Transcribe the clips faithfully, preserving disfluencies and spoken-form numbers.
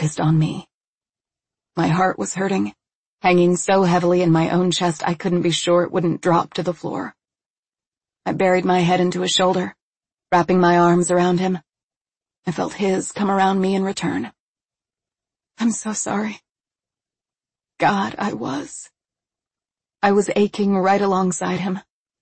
focused on me. My heart was hurting, hanging so heavily in my own chest I couldn't be sure it wouldn't drop to the floor. I buried my head into his shoulder, wrapping my arms around him. I felt his come around me in return. I'm so sorry. God, I was. I was aching right alongside him.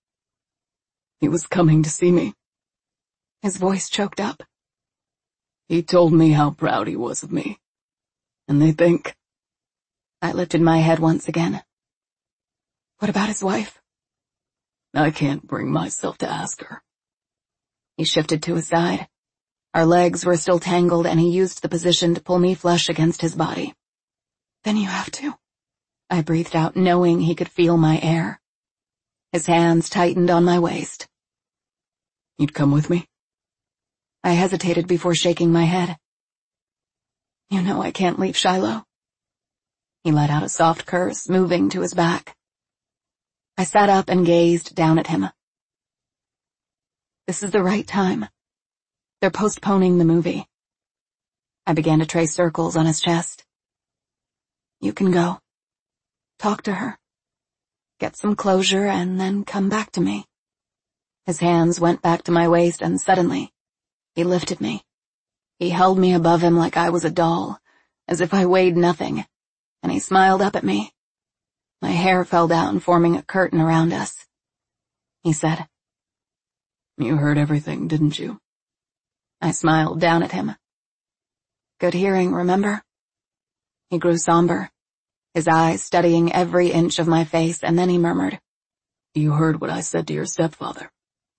He was coming to see me. His voice choked up. He told me how proud he was of me. And they think... I lifted my head once again. What about his wife? I can't bring myself to ask her. He shifted to his side. Our legs were still tangled and he used the position to pull me flush against his body. Then you have to. I breathed out, knowing he could feel my air. His hands tightened on my waist. You'd come with me? I hesitated before shaking my head. You know I can't leave Shiloh. He let out a soft curse, moving to his back. I sat up and gazed down at him. This is the right time. They're postponing the movie. I began to trace circles on his chest. You can go. Talk to her. Get some closure and then come back to me. His hands went back to my waist and suddenly, he lifted me. He held me above him like I was a doll, as if I weighed nothing, and he smiled up at me. My hair fell down, forming a curtain around us. He said, You heard everything, didn't you? I smiled down at him. Good hearing, remember? He grew somber, his eyes studying every inch of my face, and then he murmured, You heard what I said to your stepfather.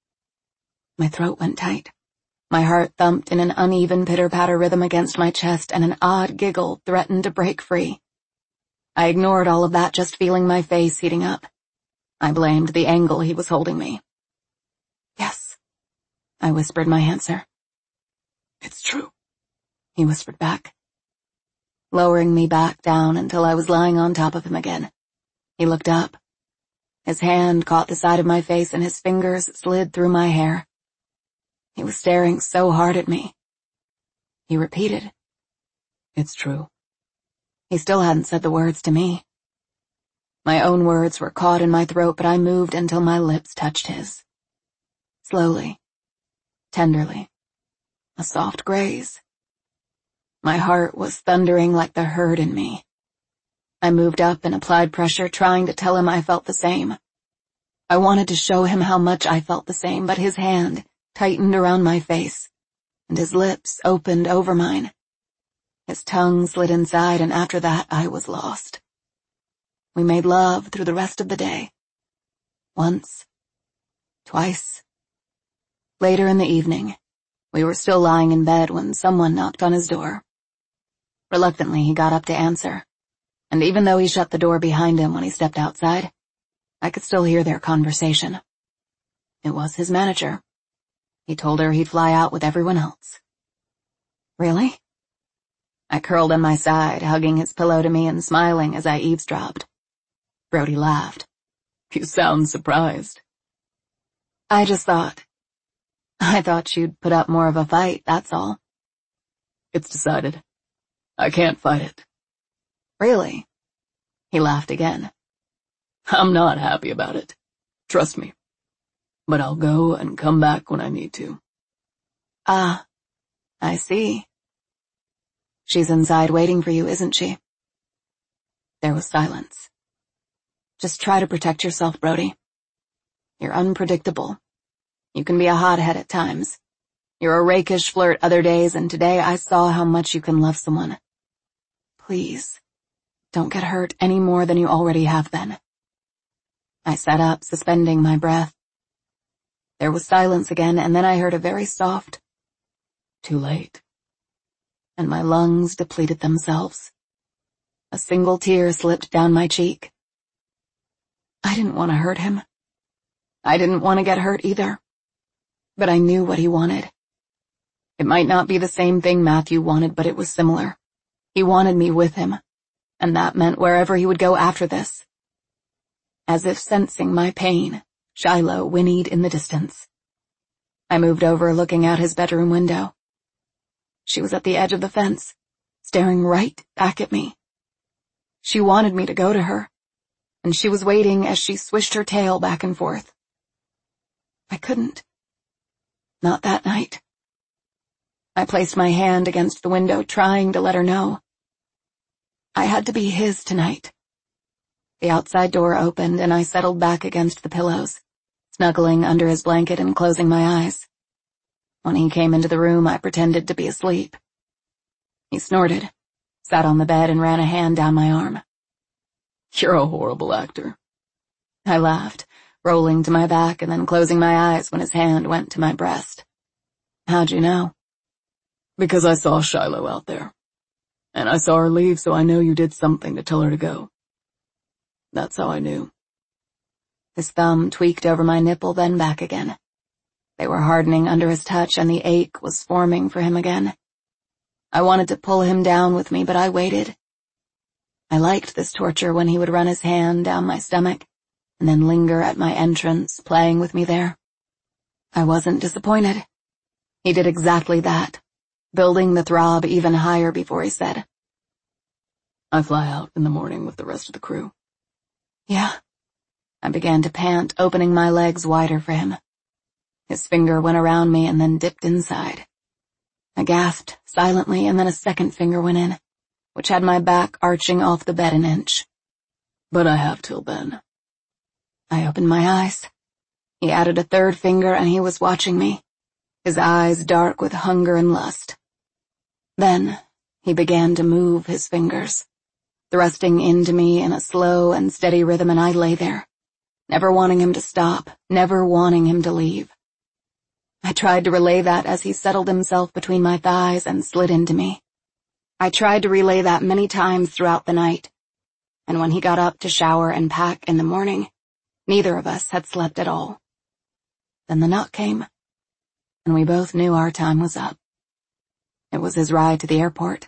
My throat went tight. My heart thumped in an uneven pitter-patter rhythm against my chest, and an odd giggle threatened to break free. I ignored all of that, just feeling my face heating up. I blamed the angle he was holding me. Yes, I whispered my answer. It's true, he whispered back, lowering me back down until I was lying on top of him again. He looked up. His hand caught the side of my face and his fingers slid through my hair. He was staring so hard at me. He repeated, It's true. He still hadn't said the words to me. My own words were caught in my throat, but I moved until my lips touched his. Slowly, tenderly, a soft graze. My heart was thundering like the herd in me. I moved up and applied pressure, trying to tell him I felt the same. I wanted to show him how much I felt the same, but his hand tightened around my face, and his lips opened over mine. His tongue slid inside, and after that I was lost. We made love through the rest of the day. Once. Twice. Later in the evening, we were still lying in bed when someone knocked on his door. Reluctantly, he got up to answer, and even though he shut the door behind him when he stepped outside, I could still hear their conversation. It was his manager. He told her he'd fly out with everyone else. Really? I curled on my side, hugging his pillow to me and smiling as I eavesdropped. Brody laughed. You sound surprised. I just thought... I thought you'd put up more of a fight, that's all. It's decided. I can't fight it. Really? He laughed again. I'm not happy about it. Trust me. But I'll go and come back when I need to. Ah, I see. She's inside waiting for you, isn't she? There was silence. Just try to protect yourself, Brody. You're unpredictable. You can be a hothead at times. You're a rakish flirt other days, and today I saw how much you can love someone. Please, don't get hurt any more than you already have been. I sat up, suspending my breath. There was silence again, and then I heard a very soft, too late. And my lungs depleted themselves. A single tear slipped down my cheek. I didn't want to hurt him. I didn't want to get hurt either. But I knew what he wanted. It might not be the same thing Matthew wanted, but it was similar. He wanted me with him, and that meant wherever he would go after this. As if sensing my pain, Shiloh whinnied in the distance. I moved over, looking out his bedroom window. She was at the edge of the fence, staring right back at me. She wanted me to go to her, and she was waiting as she swished her tail back and forth. I couldn't. Not that night. I placed my hand against the window, trying to let her know. I had to be his tonight. The outside door opened, and I settled back against the pillows, snuggling under his blanket and closing my eyes. When he came into the room, I pretended to be asleep. He snorted, sat on the bed, and ran a hand down my arm. "You're a horrible actor." I laughed, rolling to my back and then closing my eyes when his hand went to my breast. "How'd you know?" "Because I saw Shiloh out there. And I saw her leave, so I know you did something to tell her to go. That's how I knew." His thumb tweaked over my nipple, then back again. They were hardening under his touch, and the ache was forming for him again. I wanted to pull him down with me, but I waited. I liked this torture when he would run his hand down my stomach, and then linger at my entrance, playing with me there. I wasn't disappointed. He did exactly that, building the throb even higher before he said, "I fly out in the morning with the rest of the crew." "Yeah." I began to pant, opening my legs wider for him. His finger went around me and then dipped inside. I gasped silently, and then a second finger went in, which had my back arching off the bed an inch. "But I have till then." I opened my eyes. He added a third finger, and he was watching me, his eyes dark with hunger and lust. Then he began to move his fingers, thrusting into me in a slow and steady rhythm, and I lay there, never wanting him to stop, never wanting him to leave. I tried to relay that as he settled himself between my thighs and slid into me. I tried to relay that many times throughout the night, and when he got up to shower and pack in the morning, neither of us had slept at all. Then the knock came, and we both knew our time was up. It was his ride to the airport.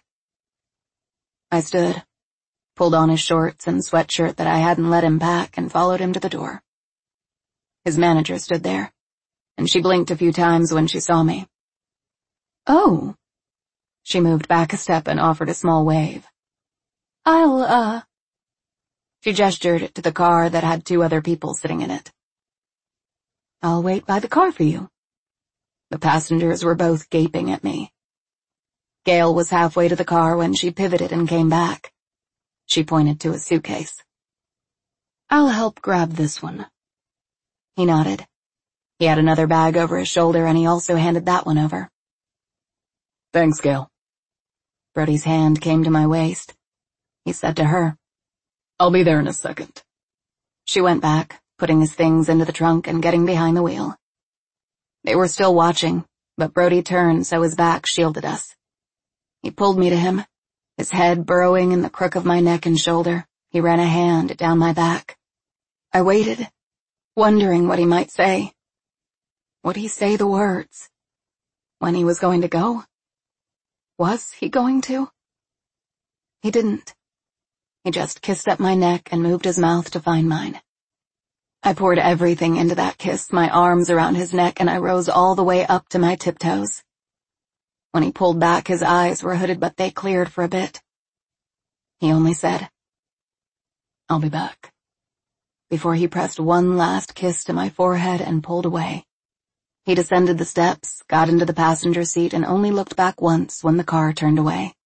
I stood, pulled on his shorts and sweatshirt that I hadn't let him pack, and followed him to the door. His manager stood there, and she blinked a few times when she saw me. "Oh." She moved back a step and offered a small wave. "I'll, uh..." She gestured to the car that had two other people sitting in it. "I'll wait by the car for you." The passengers were both gaping at me. Gail was halfway to the car when she pivoted and came back. She pointed to a suitcase. "I'll help grab this one." He nodded. He had another bag over his shoulder, and he also handed that one over. "Thanks, Gail." Brody's hand came to my waist. He said to her, "I'll be there in a second." She went back, putting his things into the trunk and getting behind the wheel. They were still watching, but Brody turned so his back shielded us. He pulled me to him, his head burrowing in the crook of my neck and shoulder. He ran a hand down my back. I waited, wondering what he might say. Would he say the words? When he was going to go? Was he going to? He didn't. He just kissed up my neck and moved his mouth to find mine. I poured everything into that kiss, my arms around his neck, and I rose all the way up to my tiptoes. When he pulled back, his eyes were hooded, but they cleared for a bit. He only said, "I'll be back," before he pressed one last kiss to my forehead and pulled away. He descended the steps, got into the passenger seat, and only looked back once when the car turned away.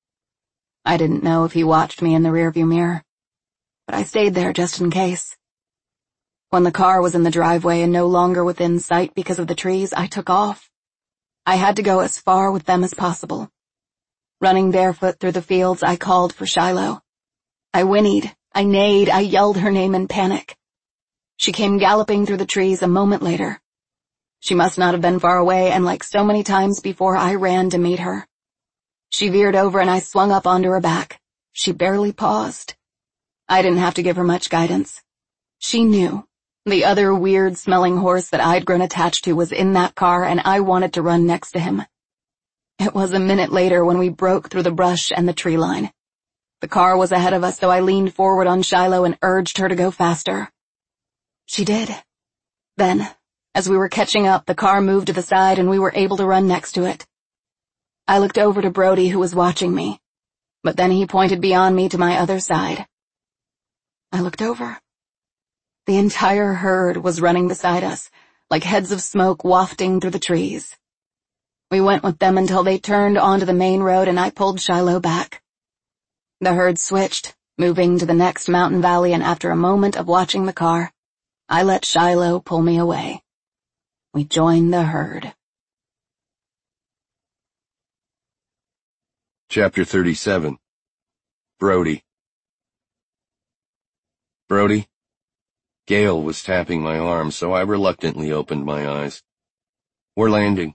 I didn't know if he watched me in the rearview mirror, but I stayed there just in case. When the car was in the driveway and no longer within sight because of the trees, I took off. I had to go as far with them as possible. Running barefoot through the fields, I called for Shiloh. I whinnied, I neighed, I yelled her name in panic. She came galloping through the trees a moment later. She must not have been far away, and like so many times before, I ran to meet her. She veered over and I swung up onto her back. She barely paused. I didn't have to give her much guidance. She knew. The other weird-smelling horse that I'd grown attached to was in that car, and I wanted to run next to him. It was a minute later when we broke through the brush and the tree line. The car was ahead of us, so I leaned forward on Shiloh and urged her to go faster. She did. Then, as we were catching up, the car moved to the side and we were able to run next to it. I looked over to Brody, who was watching me. but then he pointed beyond me to my other side. I looked over. The entire herd was running beside us, like heads of smoke wafting through the trees. We went with them until they turned onto the main road and I pulled Shiloh back. The herd switched, moving to the next mountain valley, and after a moment of watching the car, I let Shiloh pull me away. We joined the herd. Chapter thirty-seven. Brody. Brody? Gail was tapping my arm, so I reluctantly opened my eyes. We're landing.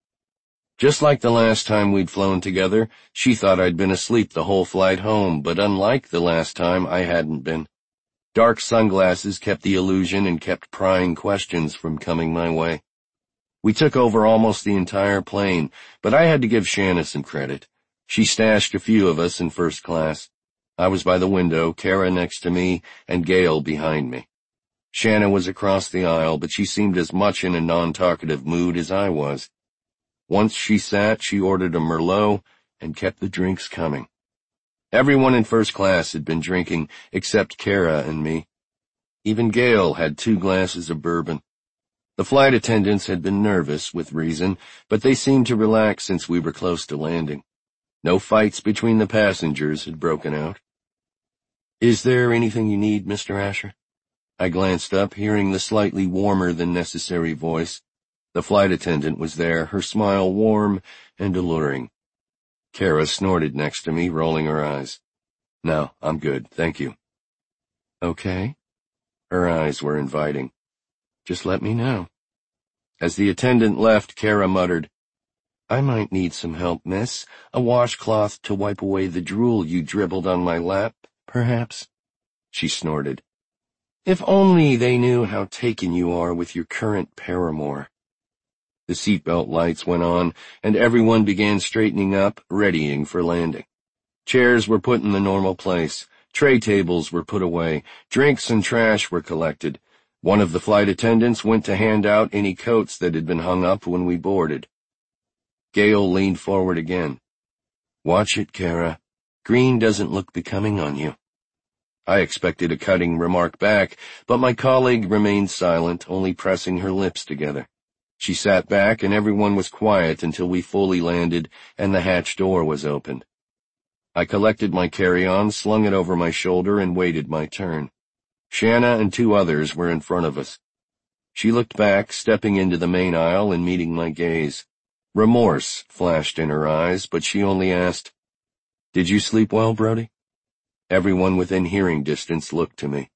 Just like the last time we'd flown together, she thought I'd been asleep the whole flight home, but unlike the last time, I hadn't been. Dark sunglasses kept the illusion and kept prying questions from coming my way. We took over almost the entire plane, but I had to give Shanna some credit. She stashed a few of us in first class. I was by the window, Kara next to me, and Gail behind me. Shanna was across the aisle, but she seemed as much in a non-talkative mood as I was. Once she sat, she ordered a Merlot and kept the drinks coming. Everyone in first class had been drinking, except Kara and me. Even Gail had two glasses of bourbon. The flight attendants had been nervous, with reason, but they seemed to relax since we were close to landing. No fights between the passengers had broken out. "Is there anything you need, Mister Asher?" I glanced up, hearing the slightly warmer-than-necessary voice. The flight attendant was there, her smile warm and alluring. Kara snorted next to me, rolling her eyes. "No, I'm good, thank you." "Okay." Her eyes were inviting. "Just let me know." As the attendant left, Kara muttered, "I might need some help, miss. A washcloth to wipe away the drool you dribbled on my lap, perhaps?" She snorted. "If only they knew how taken you are with your current paramour." The seatbelt lights went on, and everyone began straightening up, readying for landing. Chairs were put in the normal place. Tray tables were put away. Drinks and trash were collected. One of the flight attendants went to hand out any coats that had been hung up when we boarded. Gail leaned forward again. "Watch it, Kara. Green doesn't look becoming on you." I expected a cutting remark back, but my colleague remained silent, only pressing her lips together. She sat back, and everyone was quiet until we fully landed and the hatch door was opened. I collected my carry-on, slung it over my shoulder, and waited my turn. Shanna and two others were in front of us. She looked back, stepping into the main aisle and meeting my gaze. Remorse flashed in her eyes, but she only asked, "Did you sleep well, Brody?" Everyone within hearing distance looked to me.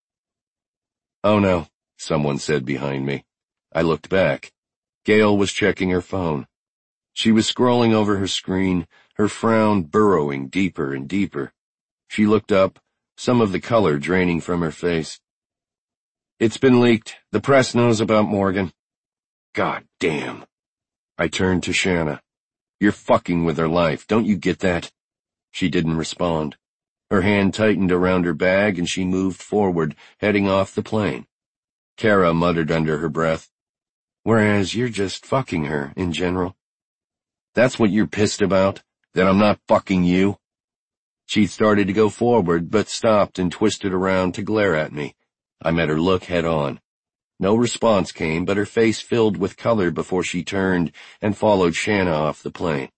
"Oh no," someone said behind me. I looked back. Gail was checking her phone. She was scrolling over her screen, her frown burrowing deeper and deeper. She looked up, some of the color draining from her face. "It's been leaked. The press knows about Morgan." "God damn." I turned to Shanna. "You're fucking with her life, don't you get that?" She didn't respond. Her hand tightened around her bag and she moved forward, heading off the plane. Kara muttered under her breath, "Whereas you're just fucking her, in general." "That's what you're pissed about? That I'm not fucking you?" She started to go forward, but stopped and twisted around to glare at me. I met her look head on. No response came, but her face filled with color before she turned and followed Shanna off the plane.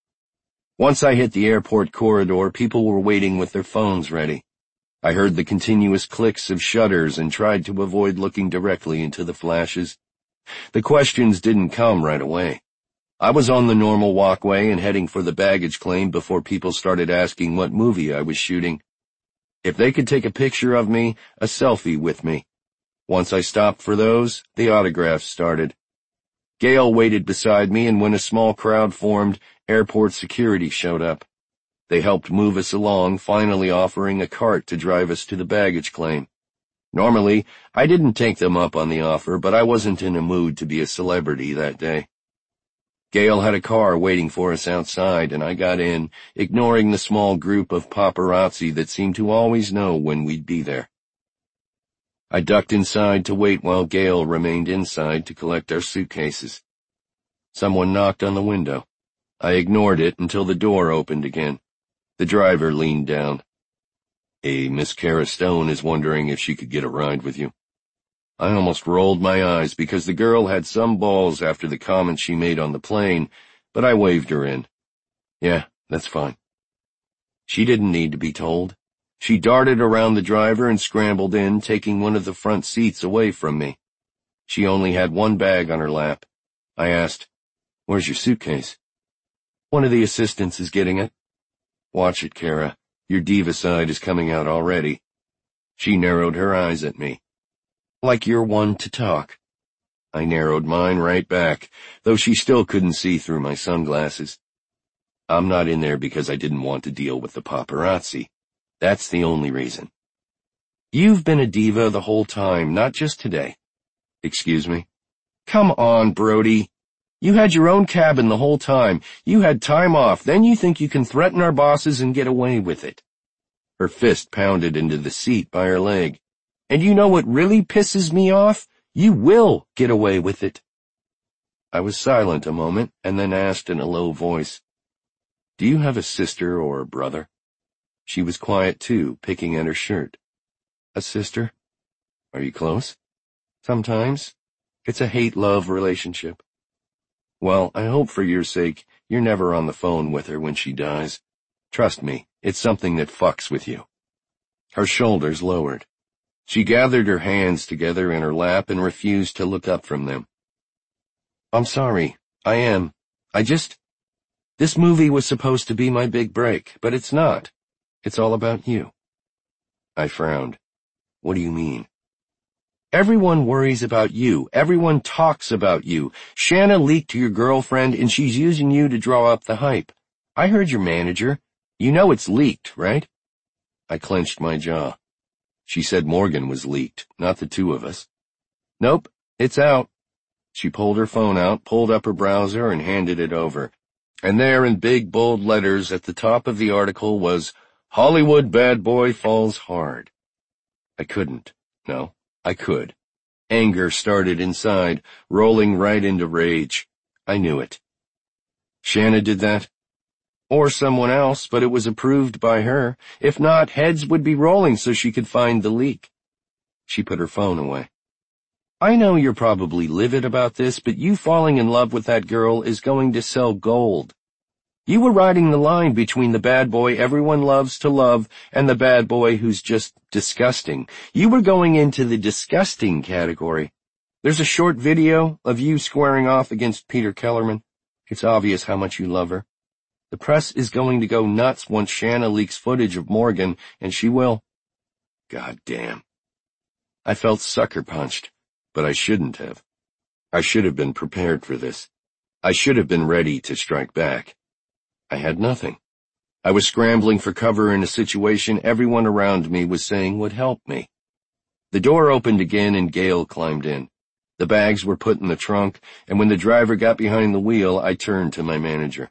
Once I hit the airport corridor, people were waiting with their phones ready. I heard the continuous clicks of shutters and tried to avoid looking directly into the flashes. The questions didn't come right away. I was on the normal walkway and heading for the baggage claim before people started asking what movie I was shooting. If they could take a picture of me, a selfie with me. Once I stopped for those, the autographs started. Gail waited beside me, and when a small crowd formed, airport security showed up. They helped move us along, finally offering a cart to drive us to the baggage claim. Normally, I didn't take them up on the offer, but I wasn't in a mood to be a celebrity that day. Gail had a car waiting for us outside, and I got in, ignoring the small group of paparazzi that seemed to always know when we'd be there. I ducked inside to wait while Gail remained inside to collect our suitcases. Someone knocked on the window. I ignored it until the door opened again. The driver leaned down. A Miss Kara Stone is wondering if she could get a ride with you. I almost rolled my eyes because the girl had some balls after the comment she made on the plane, but I waved her in. Yeah, that's fine. She didn't need to be told. She darted around the driver and scrambled in, taking one of the front seats away from me. She only had one bag on her lap. I asked, "Where's your suitcase?" "One of the assistants is getting it." "Watch it, Kara. Your diva side is coming out already." She narrowed her eyes at me. "Like you're one to talk." I narrowed mine right back, though she still couldn't see through my sunglasses. "I'm not in there because I didn't want to deal with the paparazzi. That's the only reason." "You've been a diva the whole time, not just today." "Excuse me?" "Come on, Brody. You had your own cabin the whole time. You had time off. Then you think you can threaten our bosses and get away with it." Her fist pounded into the seat by her leg. "And you know what really pisses me off? You will get away with it." I was silent a moment and then asked in a low voice, "Do you have a sister or a brother?" She was quiet too, picking at her shirt. "A sister." "Are you close?" "Sometimes. It's a hate-love relationship." "Well, I hope for your sake you're never on the phone with her when she dies. Trust me, it's something that fucks with you." Her shoulders lowered. She gathered her hands together in her lap and refused to look up from them. "I'm sorry. I am. I just... This movie was supposed to be my big break, but it's not. It's all about you." I frowned. "What do you mean?" "Everyone worries about you. Everyone talks about you. Shanna leaked to your girlfriend, and she's using you to draw up the hype. I heard your manager. You know it's leaked, right?" I clenched my jaw. She said Morgan was leaked, not the two of us. "Nope, it's out." She pulled her phone out, pulled up her browser, and handed it over. And there in big, bold letters at the top of the article was, "Hollywood Bad Boy Falls Hard." I couldn't. No, I could. Anger started inside, rolling right into rage. I knew it. Shanna did that? Or someone else, but it was approved by her. If not, heads would be rolling so she could find the leak. She put her phone away. "I know you're probably livid about this, but you falling in love with that girl is going to sell gold. You were riding the line between the bad boy everyone loves to love and the bad boy who's just disgusting. You were going into the disgusting category. There's a short video of you squaring off against Peter Kellerman. It's obvious how much you love her. The press is going to go nuts once Shanna leaks footage of Morgan, and she will." God damn. I felt sucker punched, but I shouldn't have. I should have been prepared for this. I should have been ready to strike back. I had nothing. I was scrambling for cover in a situation everyone around me was saying would help me. The door opened again and Gail climbed in. The bags were put in the trunk, and when the driver got behind the wheel, I turned to my manager.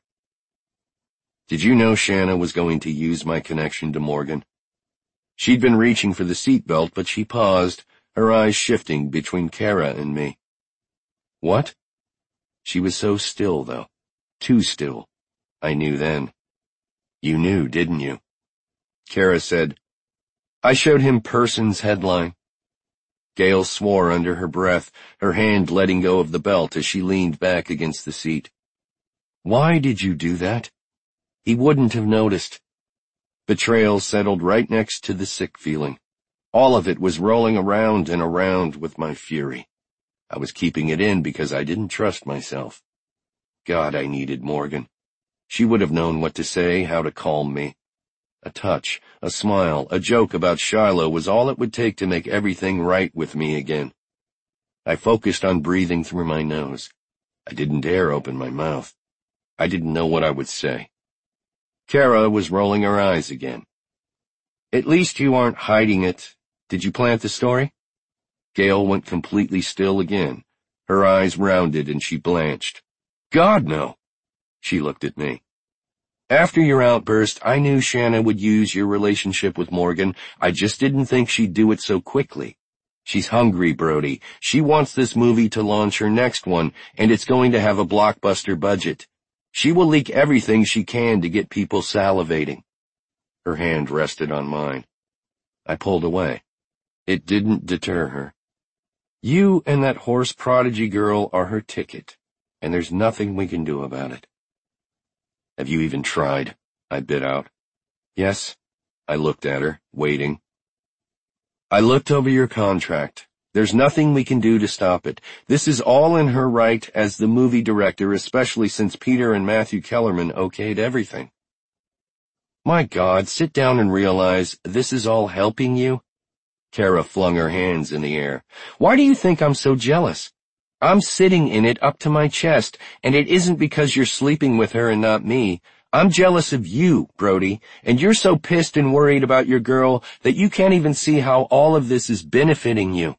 "Did you know Shanna was going to use my connection to Morgan?" She'd been reaching for the seatbelt, but she paused, her eyes shifting between Kara and me. "What?" She was so still, though. Too still. I knew then. "You knew, didn't you?" Kara said, "I showed him Person's headline." Gail swore under her breath, her hand letting go of the belt as she leaned back against the seat. "Why did you do that? He wouldn't have noticed." Betrayal settled right next to the sick feeling. All of it was rolling around and around with my fury. I was keeping it in because I didn't trust myself. God, I needed Morgan. She would have known what to say, how to calm me. A touch, a smile, a joke about Shiloh was all it would take to make everything right with me again. I focused on breathing through my nose. I didn't dare open my mouth. I didn't know what I would say. Kara was rolling her eyes again. "At least you aren't hiding it. Did you plant the story?" Gail went completely still again. Her eyes rounded and she blanched. "God, no." She looked at me. "After your outburst, I knew Shanna would use your relationship with Morgan. I just didn't think she'd do it so quickly. She's hungry, Brody. She wants this movie to launch her next one, and it's going to have a blockbuster budget. She will leak everything she can to get people salivating. Her hand rested on mine. I pulled away. It didn't deter her. You and that horse prodigy girl are her ticket, and there's nothing we can do about it. Have you even tried? I bit out. Yes. I looked at her, waiting. I looked over your contract. There's nothing we can do to stop it. This is all in her right as the movie director, especially since Peter and Matthew Kellerman okayed everything. My God, sit down and realize this is all helping you? Kara flung her hands in the air. Why do you think I'm so jealous? I'm sitting in it up to my chest, and it isn't because you're sleeping with her and not me. I'm jealous of you, Brody, and you're so pissed and worried about your girl that you can't even see how all of this is benefiting you.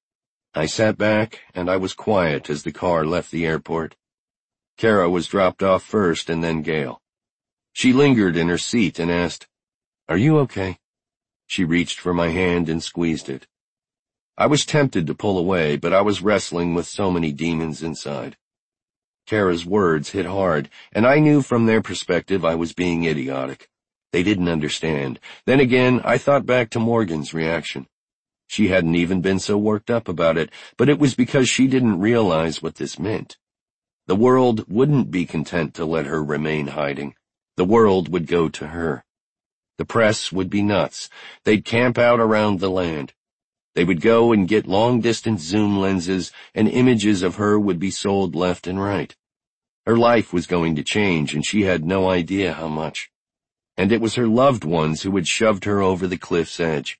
I sat back, and I was quiet as the car left the airport. Kara was dropped off first, and then Gail. She lingered in her seat and asked, "Are you okay?" She reached for my hand and squeezed it. I was tempted to pull away, but I was wrestling with so many demons inside. Kara's words hit hard, and I knew from their perspective I was being idiotic. They didn't understand. Then again, I thought back to Morgan's reaction. She hadn't even been so worked up about it, but it was because she didn't realize what this meant. The world wouldn't be content to let her remain hiding. The world would go to her. The press would be nuts. They'd camp out around the land. They would go and get long-distance zoom lenses, and images of her would be sold left and right. Her life was going to change, and she had no idea how much. And it was her loved ones who had shoved her over the cliff's edge.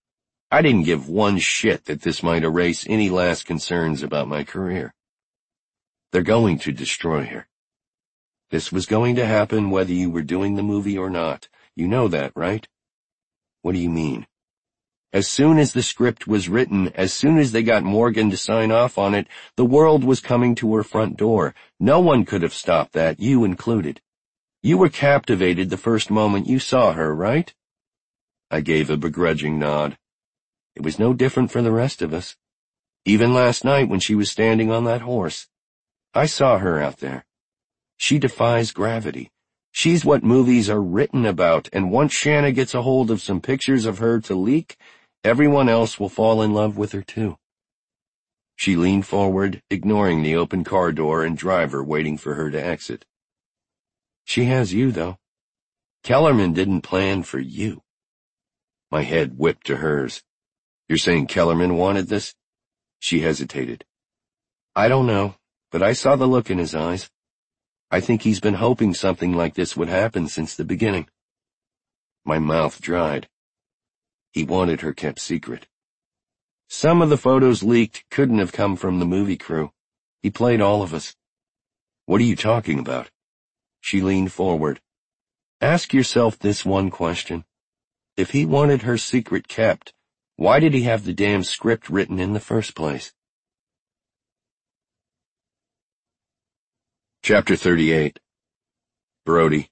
I didn't give one shit that this might erase any last concerns about my career. They're going to destroy her. This was going to happen whether you were doing the movie or not. You know that, right? What do you mean? As soon as the script was written, as soon as they got Morgan to sign off on it, the world was coming to her front door. No one could have stopped that, you included. You were captivated the first moment you saw her, right? I gave a begrudging nod. It was no different for the rest of us. Even last night when she was standing on that horse. I saw her out there. She defies gravity. She's what movies are written about, and once Shanna gets a hold of some pictures of her to leak, everyone else will fall in love with her too. She leaned forward, ignoring the open car door and driver waiting for her to exit. She has you, though. Kellerman didn't plan for you. My head whipped to hers. You're saying Kellerman wanted this? She hesitated. I don't know, but I saw the look in his eyes. I think he's been hoping something like this would happen since the beginning. My mouth dried. He wanted her kept secret. Some of the photos leaked couldn't have come from the movie crew. He played all of us. What are you talking about? She leaned forward. Ask yourself this one question. If he wanted her secret kept, why did he have the damn script written in the first place? Chapter thirty-eight. Brody.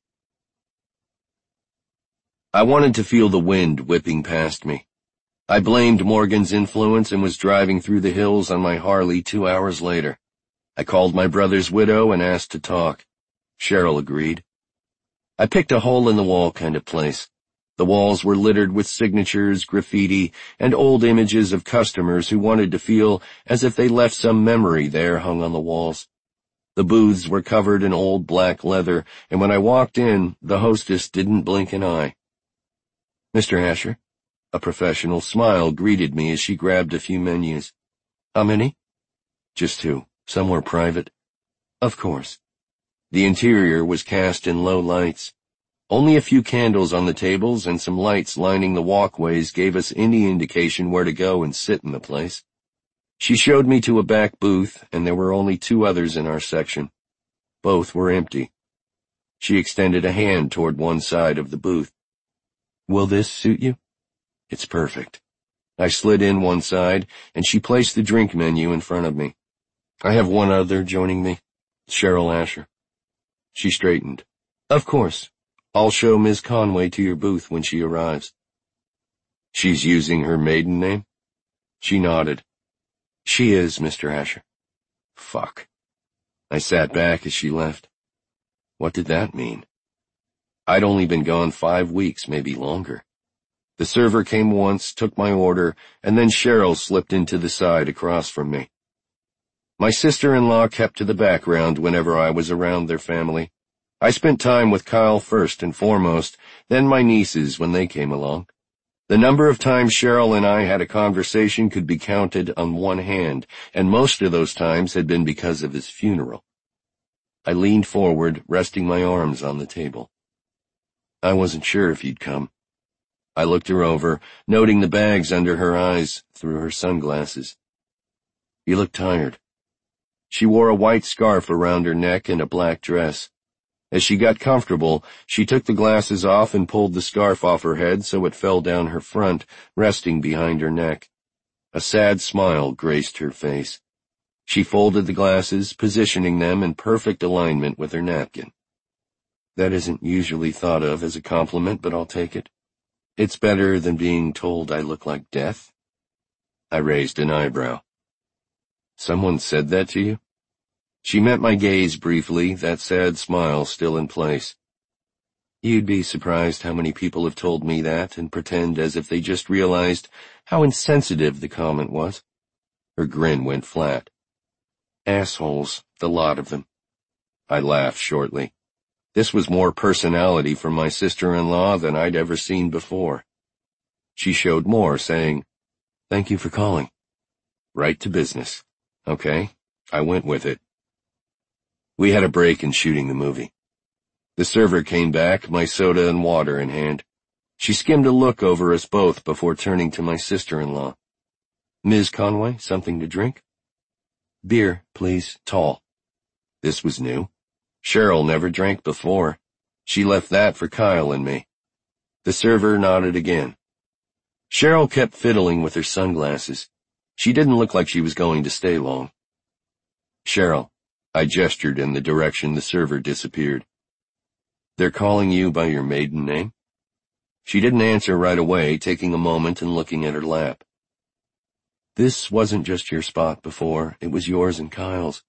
I wanted to feel the wind whipping past me. I blamed Morgan's influence and was driving through the hills on my Harley two hours later. I called my brother's widow and asked to talk. Cheryl agreed. I picked a hole-in-the-wall kind of place. The walls were littered with signatures, graffiti, and old images of customers who wanted to feel as if they left some memory there hung on the walls. The booths were covered in old black leather, and when I walked in, the hostess didn't blink an eye. Mister Asher? A professional smile greeted me as she grabbed a few menus. How many? Just two. Somewhere private. Of course. The interior was cast in low lights. Only a few candles on the tables and some lights lining the walkways gave us any indication where to go and sit in the place. She showed me to a back booth, and there were only two others in our section. Both were empty. She extended a hand toward one side of the booth. Will this suit you? It's perfect. I slid in one side, and she placed the drink menu in front of me. I have one other joining me, Cheryl Asher. She straightened. Of course. I'll show Miz Conway to your booth when she arrives. She's using her maiden name? She nodded. She is, Mister Asher. Fuck. I sat back as she left. What did that mean? I'd only been gone five weeks, maybe longer. The server came once, took my order, and then Cheryl slipped into the side across from me. My sister-in-law kept to the background whenever I was around their family. I spent time with Kyle first and foremost, then my nieces when they came along. The number of times Cheryl and I had a conversation could be counted on one hand, and most of those times had been because of his funeral. I leaned forward, resting my arms on the table. I wasn't sure if you'd come. I looked her over, noting the bags under her eyes through her sunglasses. You look tired. She wore a white scarf around her neck and a black dress. As she got comfortable, she took the glasses off and pulled the scarf off her head so it fell down her front, resting behind her neck. A sad smile graced her face. She folded the glasses, positioning them in perfect alignment with her napkin. That isn't usually thought of as a compliment, but I'll take it. It's better than being told I look like death. I raised an eyebrow. Someone said that to you? She met my gaze briefly, that sad smile still in place. You'd be surprised how many people have told me that and pretend as if they just realized how insensitive the comment was. Her grin went flat. Assholes, the lot of them. I laughed shortly. This was more personality from my sister-in-law than I'd ever seen before. She showed more, saying, Thank you for calling. Right to business. Okay, I went with it. We had a break in shooting the movie. The server came back, my soda and water in hand. She skimmed a look over us both before turning to my sister-in-law. Miz Conway, something to drink? Beer, please, tall. This was new. Cheryl never drank before. She left that for Kyle and me. The server nodded again. Cheryl kept fiddling with her sunglasses. She didn't look like she was going to stay long. Cheryl, I gestured in the direction the server disappeared. They're calling you by your maiden name? She didn't answer right away, taking a moment and looking at her lap. This wasn't just your spot before, it was yours and Kyle's.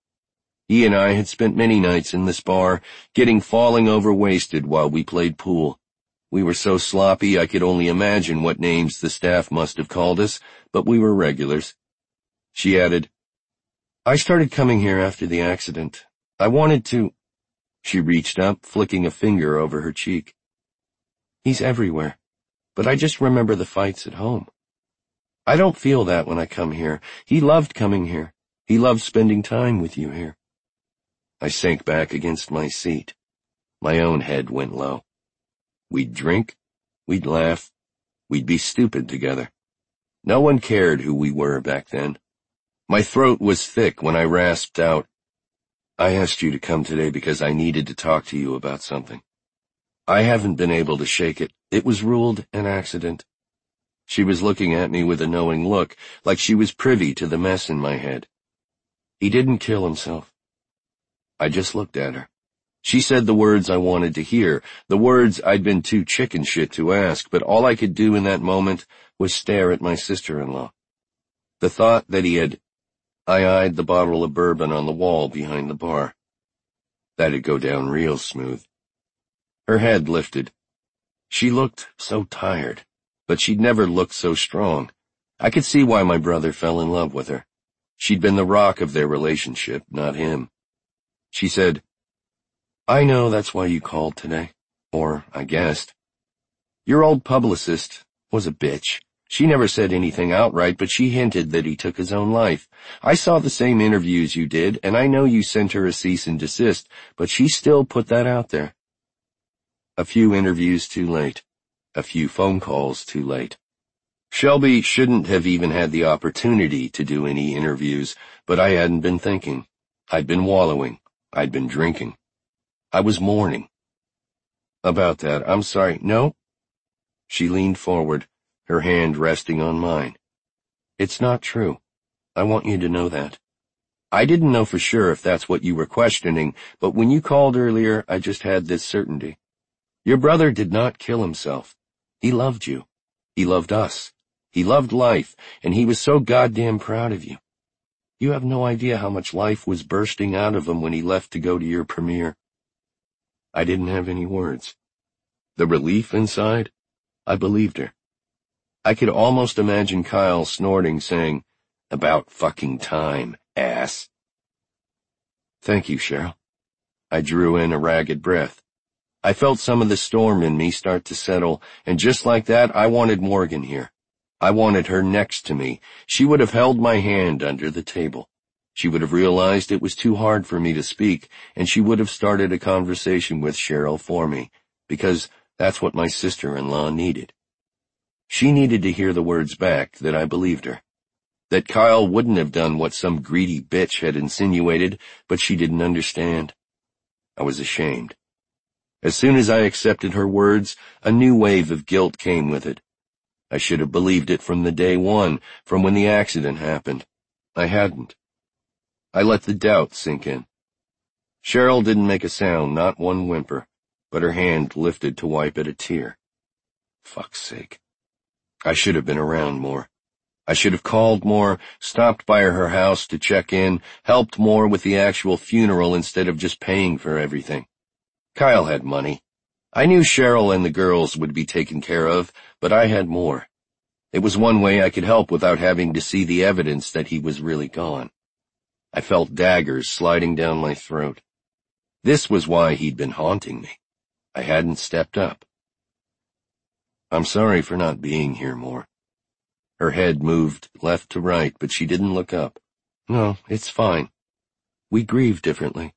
He and I had spent many nights in this bar, getting falling over wasted while we played pool. We were so sloppy I could only imagine what names the staff must have called us, but we were regulars. She added, I started coming here after the accident. I wanted to... She reached up, flicking a finger over her cheek. He's everywhere, but I just remember the fights at home. I don't feel that when I come here. He loved coming here. He loved spending time with you here. I sank back against my seat. My own head went low. We'd drink, we'd laugh, we'd be stupid together. No one cared who we were back then. My throat was thick when I rasped out, I asked you to come today because I needed to talk to you about something. I haven't been able to shake it. It was ruled an accident. She was looking at me with a knowing look, like she was privy to the mess in my head. He didn't kill himself. I just looked at her. She said the words I wanted to hear, the words I'd been too chicken shit to ask, but all I could do in that moment was stare at my sister-in-law. The thought that he had... I eyed the bottle of bourbon on the wall behind the bar. That'd go down real smooth. Her head lifted. She looked so tired, but she'd never looked so strong. I could see why my brother fell in love with her. She'd been the rock of their relationship, not him. She said, I know that's why you called today. Or, I guessed. Your old publicist was a bitch. She never said anything outright, but she hinted that he took his own life. I saw the same interviews you did, and I know you sent her a cease and desist, but she still put that out there. A few interviews too late. A few phone calls too late. Shelby shouldn't have even had the opportunity to do any interviews, but I hadn't been thinking. I'd been wallowing. I'd been drinking. I was mourning. About that, I'm sorry. No? She leaned forward, her hand resting on mine. It's not true. I want you to know that. I didn't know for sure if that's what you were questioning, but when you called earlier, I just had this certainty. Your brother did not kill himself. He loved you. He loved us. He loved life, and he was so goddamn proud of you. You have no idea how much life was bursting out of him when he left to go to your premiere. I didn't have any words. The relief inside? I believed her. I could almost imagine Kyle snorting, saying, "About fucking time, ass." "Thank you, Cheryl." I drew in a ragged breath. I felt some of the storm in me start to settle, and just like that, I wanted Morgan here. I wanted her next to me. She would have held my hand under the table. She would have realized it was too hard for me to speak, and she would have started a conversation with Cheryl for me, because that's what my sister-in-law needed. She needed to hear the words back that I believed her. That Kyle wouldn't have done what some greedy bitch had insinuated, but she didn't understand. I was ashamed. As soon as I accepted her words, a new wave of guilt came with it. I should have believed it from the day one, from when the accident happened. I hadn't. I let the doubt sink in. Cheryl didn't make a sound, not one whimper, but her hand lifted to wipe at a tear. Fuck's sake. I should have been around more. I should have called more, stopped by her house to check in, helped more with the actual funeral instead of just paying for everything. Kyle had money. I knew Cheryl and the girls would be taken care of, but I had more. It was one way I could help without having to see the evidence that he was really gone. I felt daggers sliding down my throat. This was why he'd been haunting me. I hadn't stepped up. "I'm sorry for not being here more." Her head moved left to right, but she didn't look up. "No, it's fine. We grieve differently."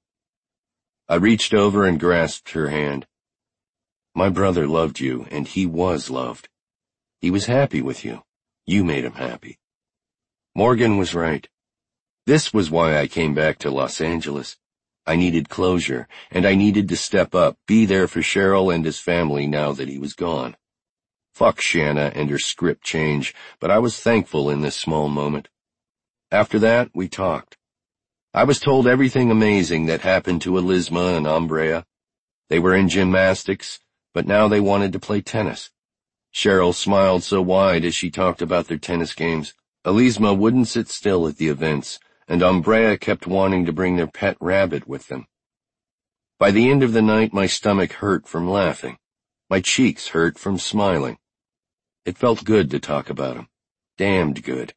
I reached over and grasped her hand. "My brother loved you, and he was loved. He was happy with you. You made him happy." Morgan was right. This was why I came back to Los Angeles. I needed closure, and I needed to step up, be there for Cheryl and his family now that he was gone. Fuck Shanna and her script change, but I was thankful in this small moment. After that, we talked. I was told everything amazing that happened to Elisma and Umbrea. They were in gymnastics, but now they wanted to play tennis. Cheryl smiled so wide as she talked about their tennis games. Elisma wouldn't sit still at the events, and Umbrea kept wanting to bring their pet rabbit with them. By the end of the night, my stomach hurt from laughing. My cheeks hurt from smiling. It felt good to talk about him. Damned good.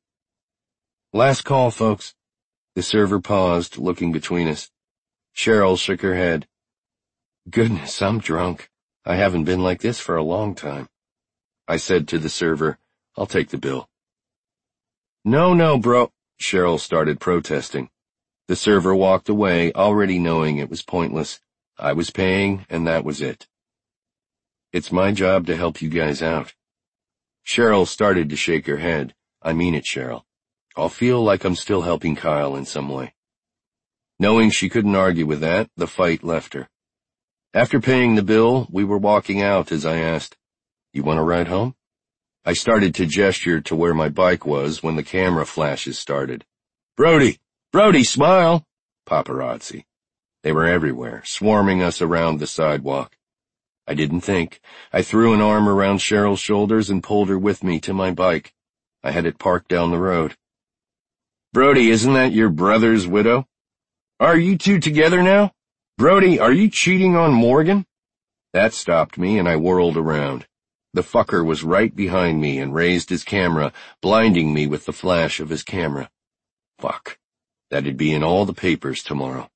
"Last call, folks." The server paused, looking between us. Cheryl shook her head. "Goodness, I'm drunk. I haven't been like this for a long time." I said to the server, "I'll take the bill." "No, no, bro," Cheryl started protesting. The server walked away, already knowing it was pointless. I was paying, and that was it. "It's my job to help you guys out." Cheryl started to shake her head. "I mean it, Cheryl. I'll feel like I'm still helping Kyle in some way." Knowing she couldn't argue with that, the fight left her. After paying the bill, we were walking out as I asked, "You want to ride home?" I started to gesture to where my bike was when the camera flashes started. "Brody! Brody, smile!" Paparazzi. They were everywhere, swarming us around the sidewalk. I didn't think. I threw an arm around Cheryl's shoulders and pulled her with me to my bike. I had it parked down the road. "Brody, isn't that your brother's widow? Are you two together now? Brody, are you cheating on Morgan?" That stopped me, and I whirled around. The fucker was right behind me and raised his camera, blinding me with the flash of his camera. Fuck. That'd be in all the papers tomorrow.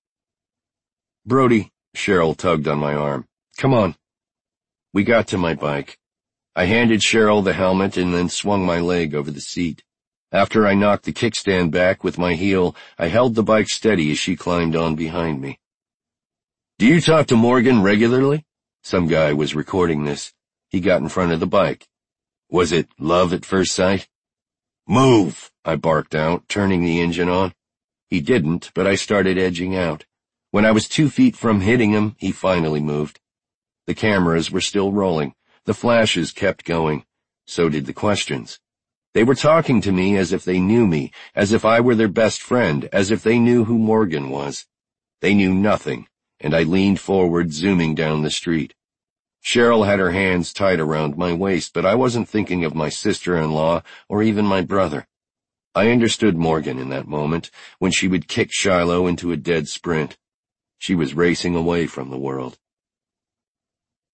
"Brody," Cheryl tugged on my arm. "Come on." We got to my bike. I handed Cheryl the helmet and then swung my leg over the seat. After I knocked the kickstand back with my heel, I held the bike steady as she climbed on behind me. "Do you talk to Morgan regularly?" Some guy was recording this. He got in front of the bike. "Was it love at first sight?" "Move!" I barked out, turning the engine on. He didn't, but I started edging out. When I was two feet from hitting him, he finally moved. The cameras were still rolling. The flashes kept going. So did the questions. They were talking to me as if they knew me, as if I were their best friend, as if they knew who Morgan was. They knew nothing, and I leaned forward, zooming down the street. Cheryl had her hands tight around my waist, but I wasn't thinking of my sister-in-law or even my brother. I understood Morgan in that moment, when she would kick Shiloh into a dead sprint. She was racing away from the world.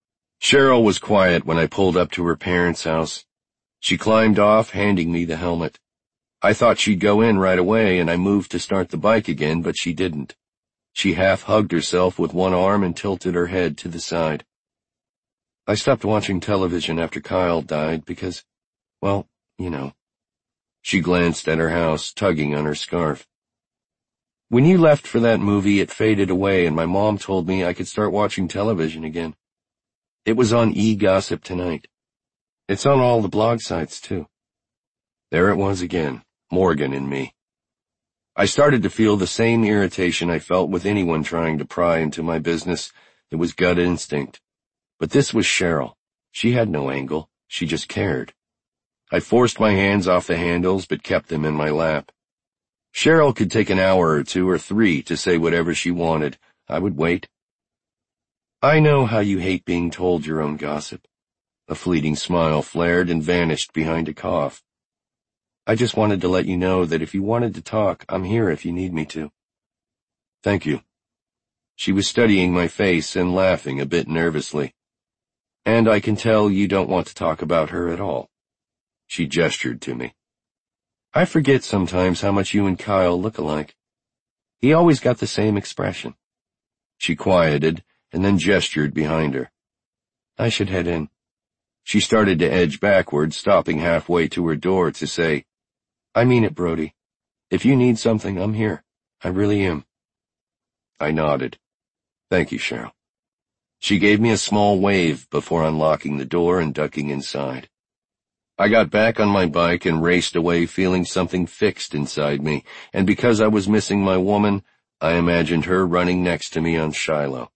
Cheryl was quiet when I pulled up to her parents' house. She climbed off, handing me the helmet. I thought she'd go in right away, and I moved to start the bike again, but she didn't. She half-hugged herself with one arm and tilted her head to the side. I stopped watching television after Kyle died because, well, you know. She glanced at her house, tugging on her scarf. When you left for that movie, it faded away, and my mom told me I could start watching television again. It was on e-gossip tonight. It's on all the blog sites, too. There it was again, Morgan and me. I started to feel the same irritation I felt with anyone trying to pry into my business. It was gut instinct. But this was Cheryl. She had no angle. She just cared. I forced my hands off the handles, but kept them in my lap. Cheryl could take an hour or two or three to say whatever she wanted. I would wait. I know how you hate being told your own gossip. A fleeting smile flared and vanished behind a cough. I just wanted to let you know that if you wanted to talk, I'm here if you need me to. Thank you. She was studying my face and laughing a bit nervously. And I can tell you don't want to talk about her at all. She gestured to me. I forget sometimes how much you and Kyle look alike. He always got the same expression. She quieted and then gestured behind her. I should head in. She started to edge backward, stopping halfway to her door to say, I mean it, Brody. If you need something, I'm here. I really am. I nodded. Thank you, Cheryl. She gave me a small wave before unlocking the door and ducking inside. I got back on my bike and raced away feeling something fixed inside me, and because I was missing my woman, I imagined her running next to me on Shiloh.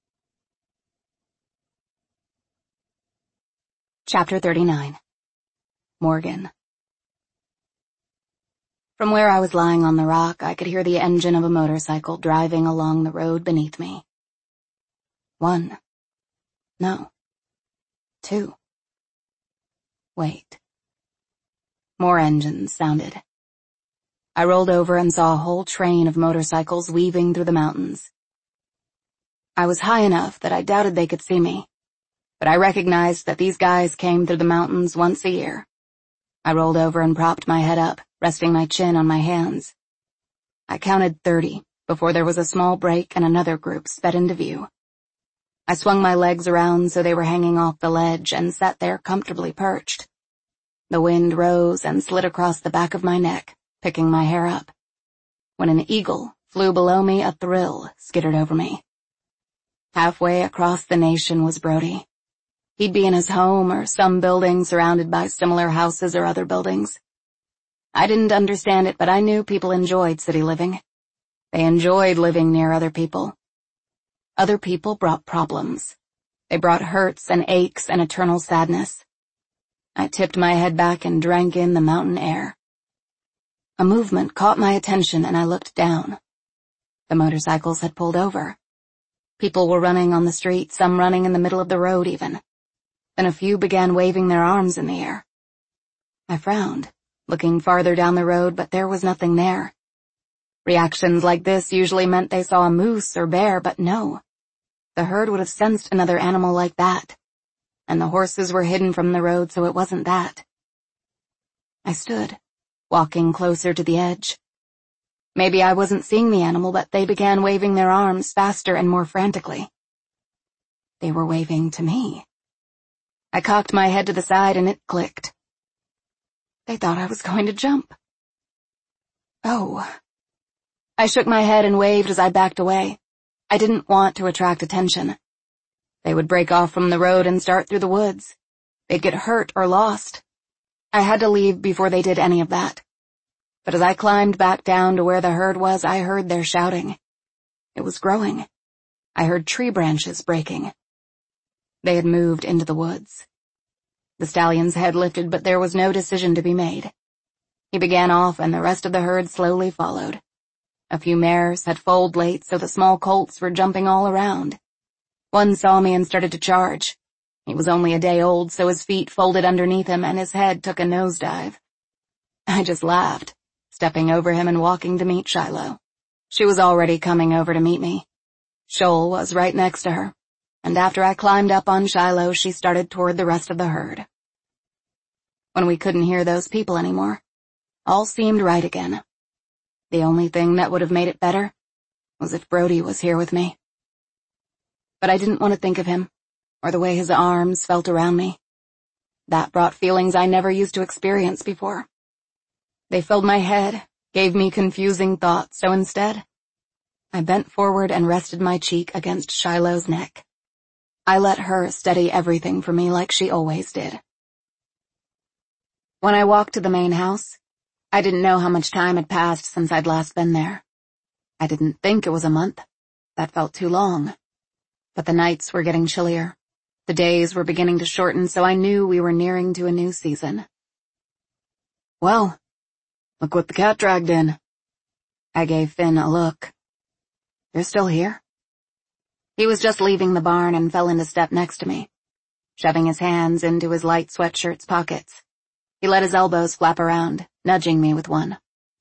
Chapter thirty-nine. Morgan. From where I was lying on the rock, I could hear the engine of a motorcycle driving along the road beneath me. One. No. Two. Wait. More engines sounded. I rolled over and saw a whole train of motorcycles weaving through the mountains. I was high enough that I doubted they could see me, but I recognized that these guys came through the mountains once a year. I rolled over and propped my head up, resting my chin on my hands. I counted thirty before there was a small break and another group sped into view. I swung my legs around so they were hanging off the ledge and sat there comfortably perched. The wind rose and slid across the back of my neck, picking my hair up. When an eagle flew below me, a thrill skittered over me. Halfway across the nation was Brody. He'd be in his home or some building surrounded by similar houses or other buildings. I didn't understand it, but I knew people enjoyed city living. They enjoyed living near other people. Other people brought problems. They brought hurts and aches and eternal sadness. I tipped my head back and drank in the mountain air. A movement caught my attention and I looked down. The motorcycles had pulled over. People were running on the street, some running in the middle of the road even. Then a few began waving their arms in the air. I frowned, looking farther down the road, but there was nothing there. Reactions like this usually meant they saw a moose or bear, but no. The herd would have sensed another animal like that. And the horses were hidden from the road, so it wasn't that. I stood, walking closer to the edge. Maybe I wasn't seeing the animal, but they began waving their arms faster and more frantically. They were waving to me. I cocked my head to the side and it clicked. They thought I was going to jump. Oh. I shook my head and waved as I backed away. I didn't want to attract attention. They would break off from the road and start through the woods. They'd get hurt or lost. I had to leave before they did any of that. But as I climbed back down to where the herd was, I heard their shouting. It was growing. I heard tree branches breaking. They had moved into the woods. The stallion's head lifted, but there was no decision to be made. He began off and the rest of the herd slowly followed. A few mares had foaled late, so the small colts were jumping all around. One saw me and started to charge. He was only a day old, so his feet folded underneath him and his head took a nosedive. I just laughed, stepping over him and walking to meet Shiloh. She was already coming over to meet me. Shoal was right next to her. and after I climbed up on Shiloh, she started toward the rest of the herd. When we couldn't hear those people anymore, all seemed right again. The only thing that would have made it better was if Brody was here with me. But I didn't want to think of him, or the way his arms felt around me. That brought feelings I never used to experience before. They filled my head, gave me confusing thoughts, so instead, I bent forward and rested my cheek against Shiloh's neck. I let her steady everything for me like she always did. When I walked to the main house, I didn't know how much time had passed since I'd last been there. I didn't think it was a month. That felt too long. But the nights were getting chillier. The days were beginning to shorten, so I knew we were nearing to a new season. Well, look what the cat dragged in. I gave Finn a look. You're still here? He was just leaving the barn and fell into step next to me, shoving his hands into his light sweatshirt's pockets. He let his elbows flap around, nudging me with one.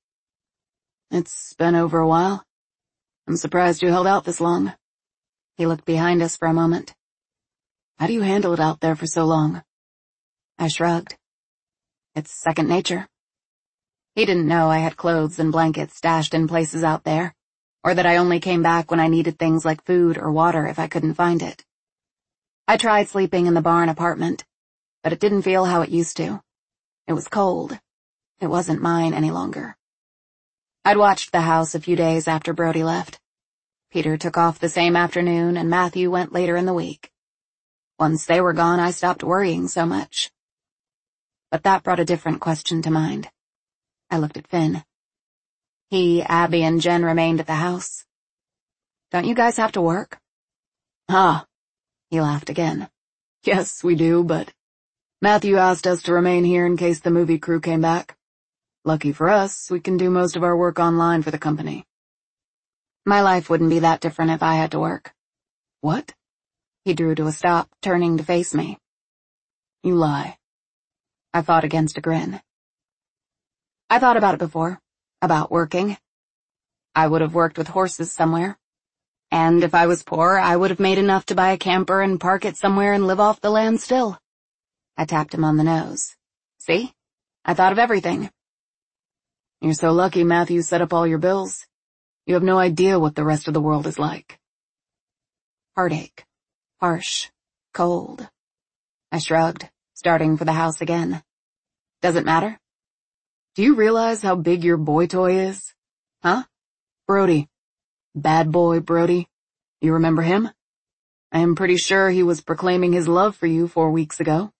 It's been over a while. I'm surprised you held out this long. He looked behind us for a moment. How do you handle it out there for so long? I shrugged. It's second nature. He didn't know I had clothes and blankets stashed in places out there, or that I only came back when I needed things like food or water if I couldn't find it. I tried sleeping in the barn apartment, but it didn't feel how it used to. It was cold. It wasn't mine any longer. I'd watched the house a few days after Brody left. Peter took off the same afternoon and Matthew went later in the week. Once they were gone, I stopped worrying so much. But that brought a different question to mind. I looked at Finn. He, Abby, and Jen remained at the house. Don't you guys have to work? Ah, he laughed again. Yes, we do, but Matthew asked us to remain here in case the movie crew came back. Lucky for us, we can do most of our work online for the company. My life wouldn't be that different if I had to work. What? He drew to a stop, turning to face me. You lie. I fought against a grin. I thought about it before, about working. I would have worked with horses somewhere. And if I was poor, I would have made enough to buy a camper and park it somewhere and live off the land still. I tapped him on the nose. See? I thought of everything. You're so lucky Matthew set up all your bills. You have no idea what the rest of the world is like. Heartache. Harsh. Cold. I shrugged, starting for the house again. Does it matter? Do you realize how big your boy toy is? Huh? Brody. Bad boy Brody. You remember him? I am pretty sure he was proclaiming his love for you four weeks ago.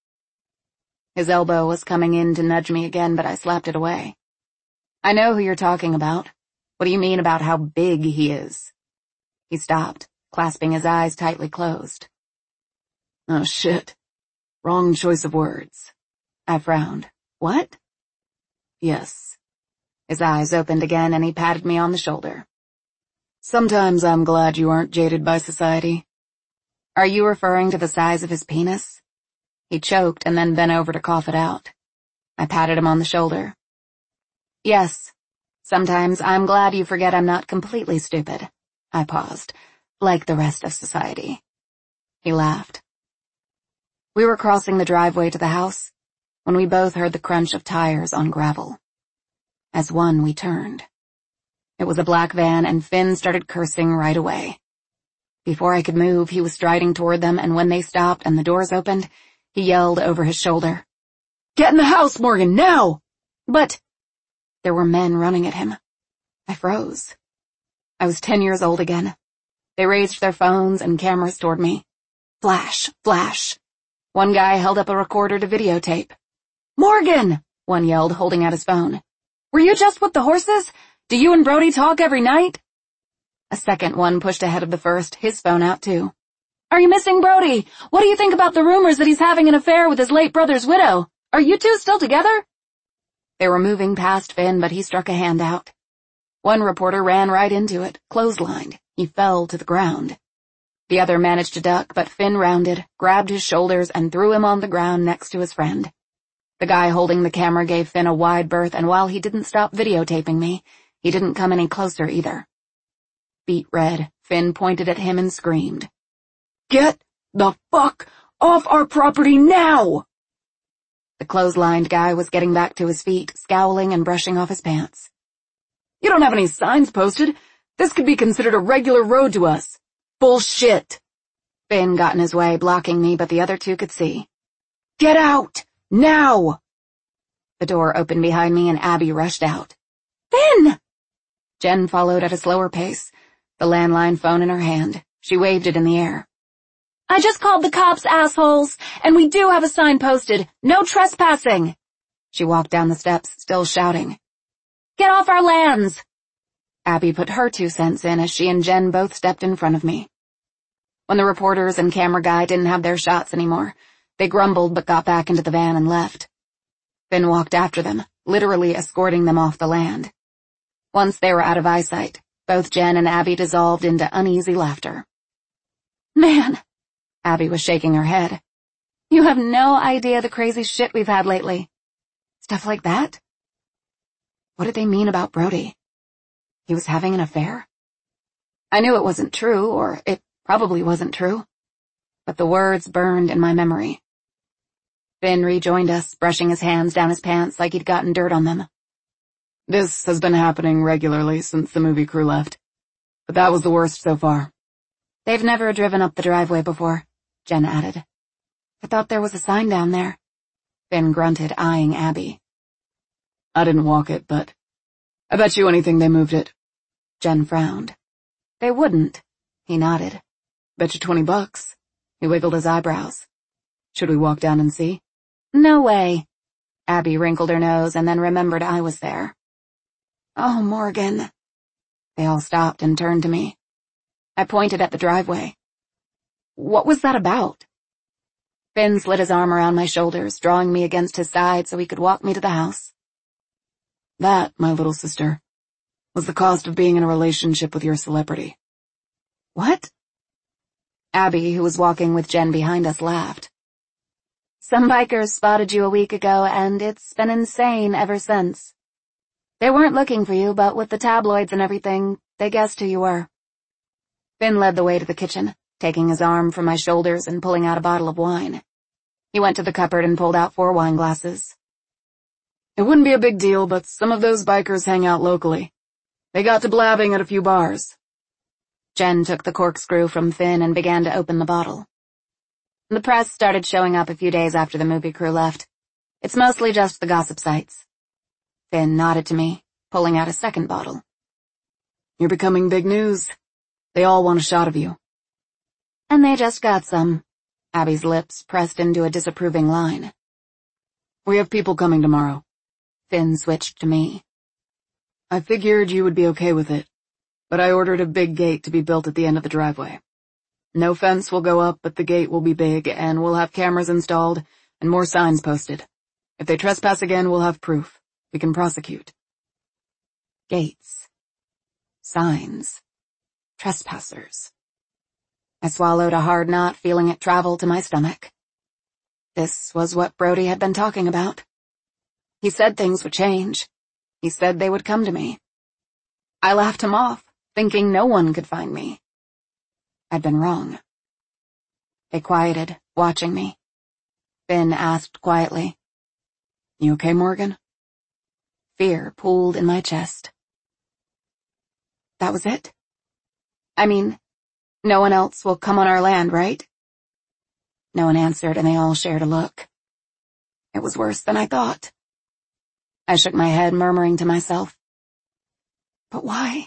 His elbow was coming in to nudge me again, but I slapped it away. I know who you're talking about. What do you mean about how big he is? He stopped, clasping his eyes tightly closed. Oh shit. Wrong choice of words. I frowned. What? Yes. His eyes opened again and he patted me on the shoulder. Sometimes I'm glad you aren't jaded by society. Are you referring to the size of his penis? He choked and then bent over to cough it out. I patted him on the shoulder. Yes. Sometimes I'm glad you forget I'm not completely stupid. I paused, like the rest of society. He laughed. We were crossing the driveway to the house when we both heard the crunch of tires on gravel. As one, we turned. It was a black van and Finn started cursing right away. Before I could move, he was striding toward them, and when they stopped and the doors opened, he yelled over his shoulder. Get in the house, Morgan, now! But there were men running at him. I froze. I was ten years old again. They raised their phones and cameras toward me. Flash, flash. One guy held up a recorder to videotape. Morgan! One yelled, holding out his phone. Were you just with the horses? Do you and Brody talk every night? A second one pushed ahead of the first, his phone out too. Are you missing Brody? What do you think about the rumors that he's having an affair with his late brother's widow? Are you two still together? They were moving past Finn, but he struck a hand out. One reporter ran right into it, clotheslined. He fell to the ground. The other managed to duck, but Finn rounded, grabbed his shoulders, and threw him on the ground next to his friend. The guy holding the camera gave Finn a wide berth, and while he didn't stop videotaping me, he didn't come any closer either. Beet red, Finn pointed at him and screamed. Get The fuck off our property now! The clotheslined guy was getting back to his feet, scowling and brushing off his pants. You don't have any signs posted. This could be considered a regular road to us. Bullshit. Finn got in his way, blocking me, but the other two could see. Get out! Now! The door opened behind me and Abby rushed out. Finn! Jen followed at a slower pace, the landline phone in her hand. She waved it in the air. I just called the cops, assholes, and we do have a sign posted. No trespassing. She walked down the steps, still shouting. Get off our lands! Abby put her two cents in as she and Jen both stepped in front of me. When the reporters and camera guy didn't have their shots anymore, they grumbled but got back into the van and left. Finn walked after them, literally escorting them off the land. Once they were out of eyesight, both Jen and Abby dissolved into uneasy laughter. Man, Abby was shaking her head. You have no idea the crazy shit we've had lately. Stuff like that? What did they mean about Brody? He was having an affair? I knew it wasn't true, or it probably wasn't true, but the words burned in my memory. Finn rejoined us, brushing his hands down his pants like he'd gotten dirt on them. This has been happening regularly since the movie crew left, but that was the worst so far. They've never driven up the driveway before, Jen added. I thought there was a sign down there. Finn grunted, eyeing Abby. I didn't walk it, but I bet you anything they moved it. Jen frowned. They wouldn't. He nodded. Bet you twenty bucks. He wiggled his eyebrows. Should we walk down and see? No way. Abby wrinkled her nose and then remembered I was there. Oh, Morgan. They all stopped and turned to me. I pointed at the driveway. What was that about? Finn slid his arm around my shoulders, drawing me against his side so he could walk me to the house. That, my little sister, was the cost of being in a relationship with your celebrity. What? Abby, who was walking with Jen behind us, laughed. Some bikers spotted you a week ago, and it's been insane ever since. They weren't looking for you, but with the tabloids and everything, they guessed who you were. Finn led the way to the kitchen, taking his arm from my shoulders and pulling out a bottle of wine. He went to the cupboard and pulled out four wine glasses. It wouldn't be a big deal, but some of those bikers hang out locally. They got to blabbing at a few bars. Jen took the corkscrew from Finn and began to open the bottle. The press started showing up a few days after the movie crew left. It's mostly just the gossip sites. Finn nodded to me, pulling out a second bottle. You're becoming big news. They all want a shot of you. And they just got some. Abby's lips pressed into a disapproving line. We have people coming tomorrow. Finn switched to me. I figured you would be okay with it, but I ordered a big gate to be built at the end of the driveway. No fence will go up, but the gate will be big, and we'll have cameras installed and more signs posted. If they trespass again, we'll have proof. We can prosecute. Gates. Signs. Trespassers. I swallowed a hard knot, feeling it travel to my stomach. This was what Brody had been talking about. He said things would change. He said they would come to me. I laughed him off, thinking no one could find me. I'd been wrong. They quieted, watching me. Finn asked quietly, You okay, Morgan? Fear pooled in my chest. That was it? I mean, no one else will come on our land, right? No one answered, and they all shared a look. It was worse than I thought. I shook my head, murmuring to myself. But why?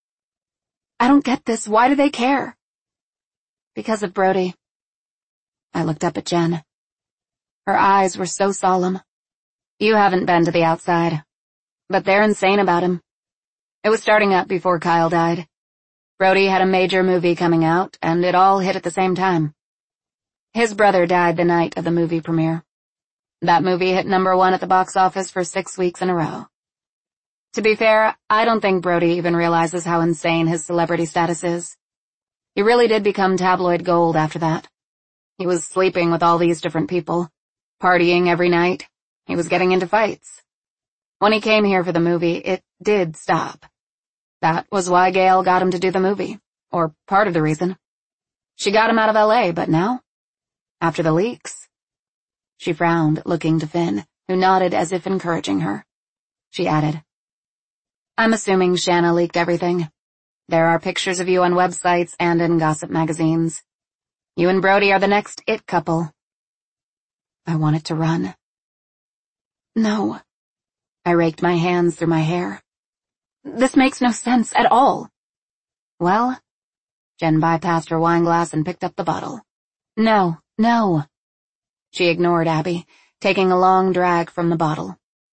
I don't get this. Why do they care? Because of Brody. I looked up at Jen. Her eyes were so solemn. You haven't been to the outside, but they're insane about him. It was starting up before Kyle died. Brody had a major movie coming out, and it all hit at the same time. His brother died the night of the movie premiere. That movie hit number one at the box office for six weeks in a row. To be fair, I don't think Brody even realizes how insane his celebrity status is. He really did become tabloid gold after that. He was sleeping with all these different people, partying every night. He was getting into fights. When he came here for the movie, it did stop. That was why Gail got him to do the movie, or part of the reason. She got him out of L A, but now, After the leaks? She frowned, looking to Finn, who nodded as if encouraging her. She added, I'm assuming Shanna leaked everything. There are pictures of you on websites and in gossip magazines. You and Brody are the next it couple. I wanted to run. No. I raked my hands through my hair. This makes no sense at all. Well, Jen bypassed her wine glass and picked up the bottle. No, no. She ignored Abby, taking a long drag from the bottle.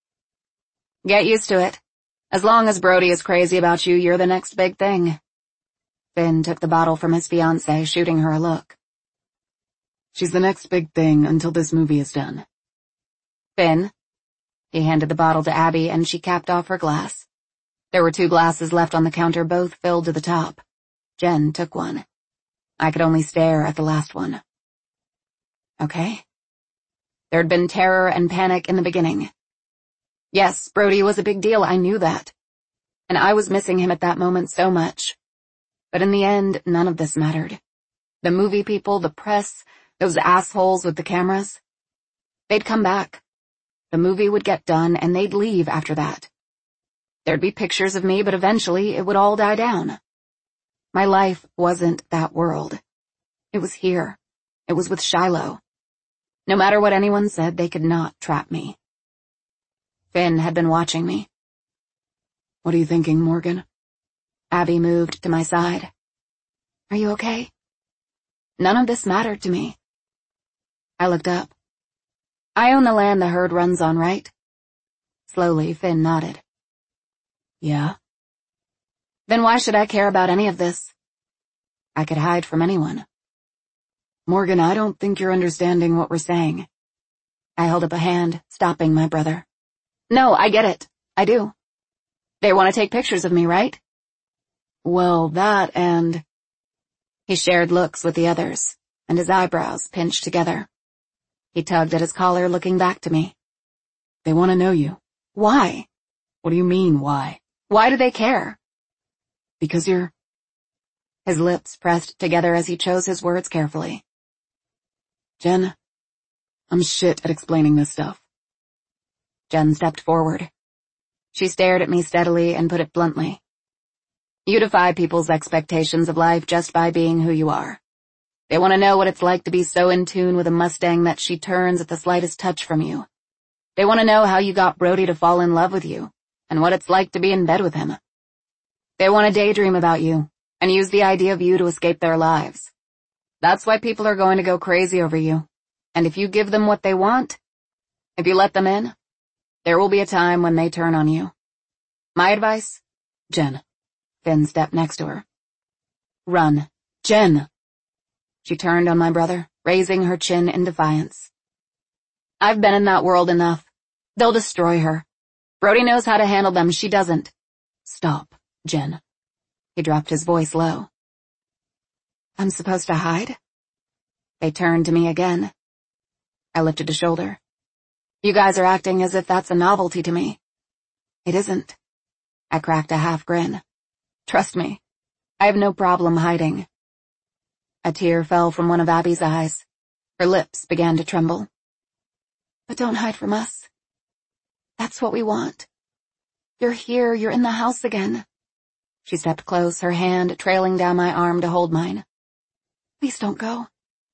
Get used to it. As long as Brody is crazy about you, you're the next big thing. Finn took the bottle from his fiancée, shooting her a look. She's the next big thing until this movie is done. Finn. He handed the bottle to Abby and she capped off her glass. There were two glasses left on the counter, both filled to the top. Jen took one. I could only stare at the last one. Okay. There'd been terror and panic in the beginning. Yes, Brody was a big deal, I knew that. And I was missing him at that moment so much. But in the end, none of this mattered. The movie people, the press, those assholes with the cameras. They'd come back. The movie would get done and they'd leave after that. There'd be pictures of me, but eventually it would all die down. My life wasn't that world. It was here. It was with Shiloh. No matter what anyone said, they could not trap me. Finn had been watching me. What are you thinking, Morgan? Abby moved to my side. Are you okay? None of this mattered to me. I looked up. I own the land the herd runs on, right? Slowly, Finn nodded. Yeah. Then why should I care about any of this? I could hide from anyone. Morgan, I don't think you're understanding what we're saying. I held up a hand, stopping my brother. No, I get it. I do. They want to take pictures of me, right? Well, that and... He shared looks with the others, and his eyebrows pinched together. He tugged at his collar, looking back to me. They want to know you. Why? What do you mean, why? Why do they care? Because you're... His lips pressed together as he chose his words carefully. Jen, I'm shit at explaining this stuff. Jen stepped forward. She stared at me steadily and put it bluntly. You defy people's expectations of life just by being who you are. They want to know what it's like to be so in tune with a Mustang that she turns at the slightest touch from you. They want to know how you got Brody to fall in love with you, and what it's like to be in bed with him. They want to daydream about you, and use the idea of you to escape their lives. That's why people are going to go crazy over you. And if you give them what they want, if you let them in, there will be a time when they turn on you. My advice? Jen. Finn stepped next to her. Run. Jen! She turned on my brother, raising her chin in defiance. I've been in that world enough. They'll destroy her. Brody knows how to handle them, she doesn't. Stop, Jen. He dropped his voice low. I'm supposed to hide? They turned to me again. I lifted a shoulder. You guys are acting as if that's a novelty to me. It isn't. I cracked a half grin. Trust me, I have no problem hiding. A tear fell from one of Abby's eyes. Her lips began to tremble. But don't hide from us. That's what we want. You're here, you're in the house again. She stepped close, her hand trailing down my arm to hold mine. Please don't go.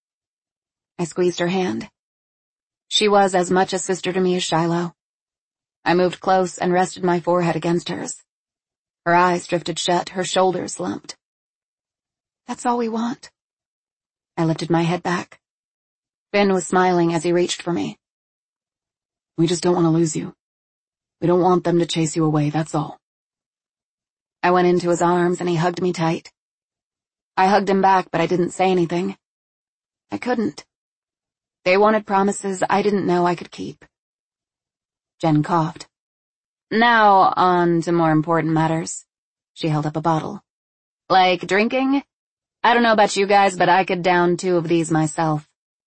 I squeezed her hand. She was as much a sister to me as Shiloh. I moved close and rested my forehead against hers. Her eyes drifted shut, her shoulders slumped. That's all we want. I lifted my head back. Finn was smiling as he reached for me. We just don't want to lose you. We don't want them to chase you away, that's all. I went into his arms and he hugged me tight. I hugged him back, but I didn't say anything. I couldn't. They wanted promises I didn't know I could keep. Jen coughed. Now on to more important matters. She held up a bottle. Like drinking? I don't know about you guys, but I could down two of these myself.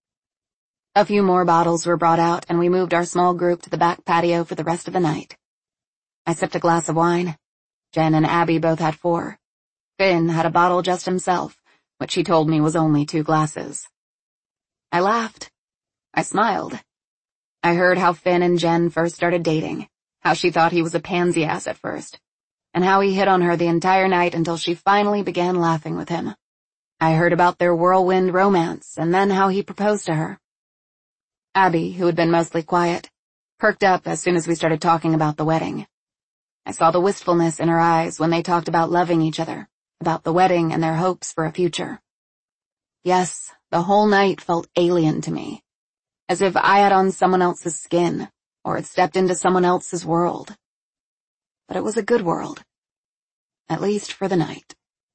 A few more bottles were brought out and we moved our small group to the back patio for the rest of the night. I sipped a glass of wine. Jen and Abby both had four. Finn had a bottle just himself, which he told me was only two glasses. I laughed. I smiled. I heard how Finn and Jen first started dating, how she thought he was a pansy ass at first, and how he hit on her the entire night until she finally began laughing with him. I heard about their whirlwind romance, and then how he proposed to her. Abby, who had been mostly quiet, perked up as soon as we started talking about the wedding. I saw the wistfulness in her eyes when they talked about loving each other, about the wedding and their hopes for a future. Yes, the whole night felt alien to me, as if I had on someone else's skin, or had stepped into someone else's world. But it was a good world, at least for the night.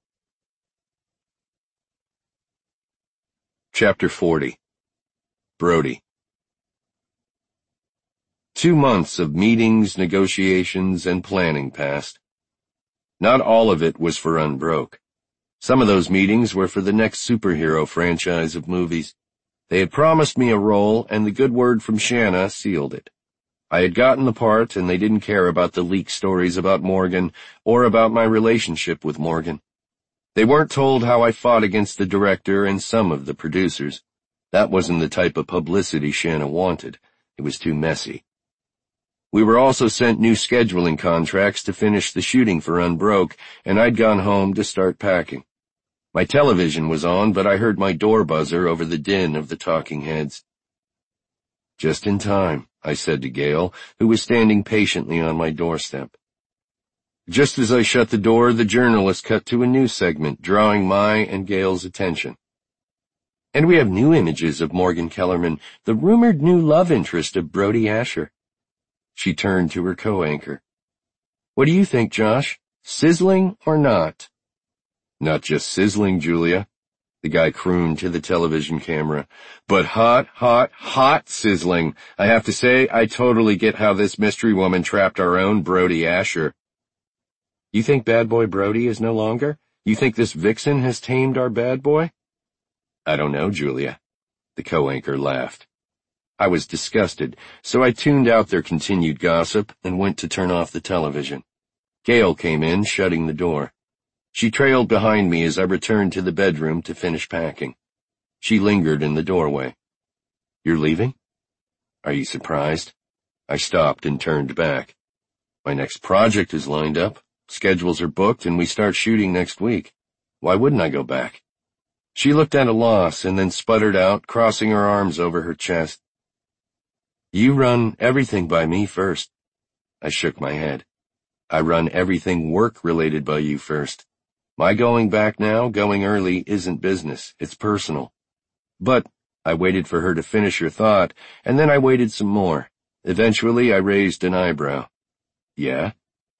Chapter forty. Brody. Two months of meetings, negotiations, and planning passed. Not all of it was for Unbroke. Some of those meetings were for the next superhero franchise of movies. They had promised me a role, and the good word from Shanna sealed it. I had gotten the part, and they didn't care about the leaked stories about Morgan or about my relationship with Morgan. They weren't told how I fought against the director and some of the producers. That wasn't the type of publicity Shanna wanted. It was too messy. We were also sent new scheduling contracts to finish the shooting for Unbroke, and I'd gone home to start packing. My television was on, but I heard my door buzzer over the din of the talking heads. Just in time, I said to Gail, who was standing patiently on my doorstep. Just as I shut the door, the journalist cut to a news segment, drawing my and Gail's attention. And we have new images of Morgan Kellerman, the rumored new love interest of Brody Asher. She turned to her co-anchor. What do you think, Josh? Sizzling or not? Not just sizzling, Julia, the guy crooned to the television camera, but hot, hot, hot sizzling. I have to say, I totally get how this mystery woman trapped our own Brody Asher. You think bad boy Brody is no longer? You think this vixen has tamed our bad boy? I don't know, Julia. The co-anchor laughed. I was disgusted, so I tuned out their continued gossip and went to turn off the television. Gail came in, shutting the door. She trailed behind me as I returned to the bedroom to finish packing. She lingered in the doorway. You're leaving? Are you surprised? I stopped and turned back. My next project is lined up. Schedules are booked, and we start shooting next week. Why wouldn't I go back? She looked at a loss and then sputtered out, crossing her arms over her chest. You run everything by me first. I shook my head. I run everything work-related by you first. My going back now, going early, isn't business. It's personal. But I waited for her to finish her thought, and then I waited some more. Eventually, I raised an eyebrow. Yeah?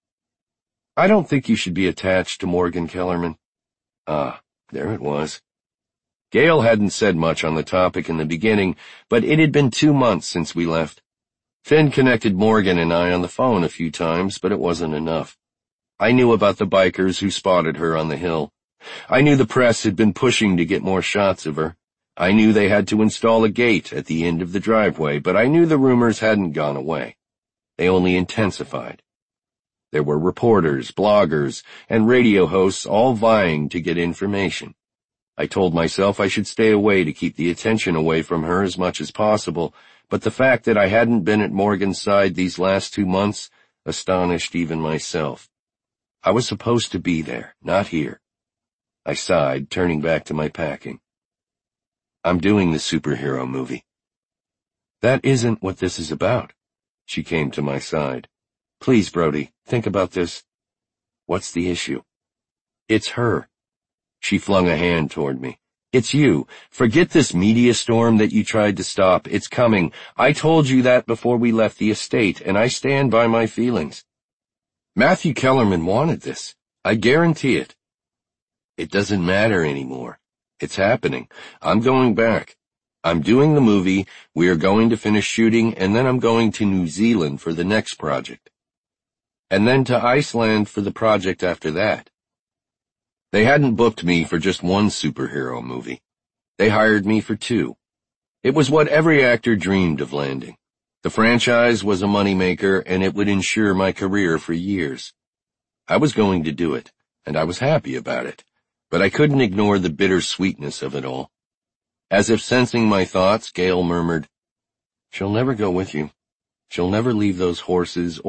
I don't think you should be attached to Morgan Kellerman. Ah, there it was. Gail hadn't said much on the topic in the beginning, but it had been two months since we left. Finn connected Morgan and I on the phone a few times, but it wasn't enough. I knew about the bikers who spotted her on the hill. I knew the press had been pushing to get more shots of her. I knew they had to install a gate at the end of the driveway, but I knew the rumors hadn't gone away. They only intensified. There were reporters, bloggers, and radio hosts all vying to get information. I told myself I should stay away to keep the attention away from her as much as possible, but the fact that I hadn't been at Morgan's side these last two months astonished even myself. I was supposed to be there, not here. I sighed, turning back to my packing. I'm doing the superhero movie. That isn't what this is about. She came to my side. Please, Brody, think about this. What's the issue? It's her. She flung a hand toward me. It's you. Forget this media storm that you tried to stop. It's coming. I told you that before we left the estate, and I stand by my feelings. Matthew Kellerman wanted this. I guarantee it. It doesn't matter anymore. It's happening. I'm going back. I'm doing the movie, we are going to finish shooting, and then I'm going to New Zealand for the next project. And then to Iceland for the project after that. They hadn't booked me for just one superhero movie. They hired me for two. It was what every actor dreamed of landing. The franchise was a moneymaker, and it would ensure my career for years. I was going to do it, and I was happy about it, but I couldn't ignore the bitter sweetness of it all. As if sensing my thoughts, Gale murmured, "She'll never go with you. She'll never leave those horses